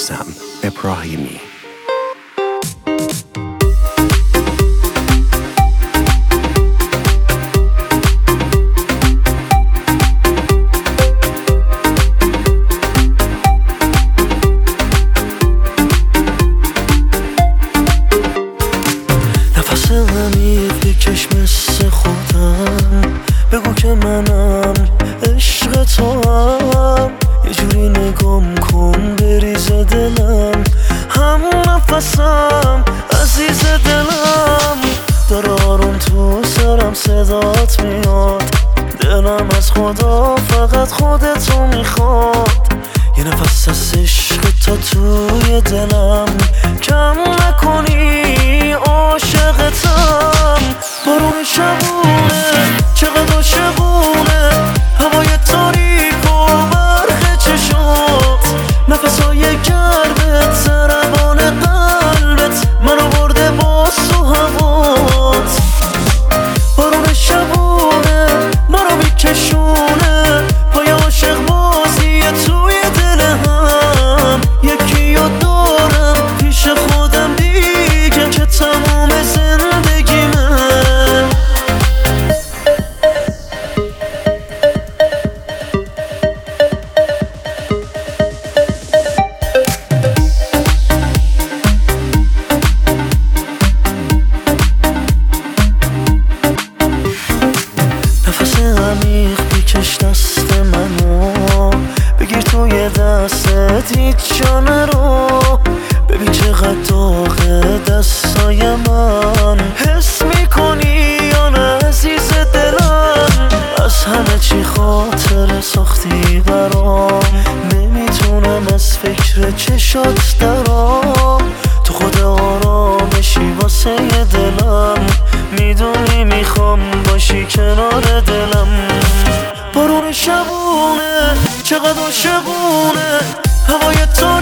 رستم ابراهیمی. نفس عمیق بکش مثل خودم، بگو که منم عشق تو هم، یه جوری نگام کن بریز دلم، هم نفسم عزیز دلم، داره آروم تو سرم صدات میاد، دلم از خدا فقط خودتو میخواد، یه نفس از عشق تا توی دلم، کم نکنی عاشقتم. بارون شبونه چقدر عاشقونه، هوای تاریک و برق چشات، نفسای گرمت ضربان قلبت منو برده با تو هوات. بارون شبونه منو میکشونه، پای عاشق بازیه توی دل هم، یکی رو دارم پیش خودم دیگه که تموم زندگیمه. نفس عمیق بکش دست منو، بگیر توی دستت هیچ جا نرو، ببین چقدر داغه دستای من، حس میکنی یا نه عزیز دلم، از همه چی خاطر ساختی برام، نمیتونم از فکر چشات درام، تو خود آرامشی واسه دلم، میدونی میخوام باشی کنار دلم. بارون شبونه چقدر عاشقونه، هوای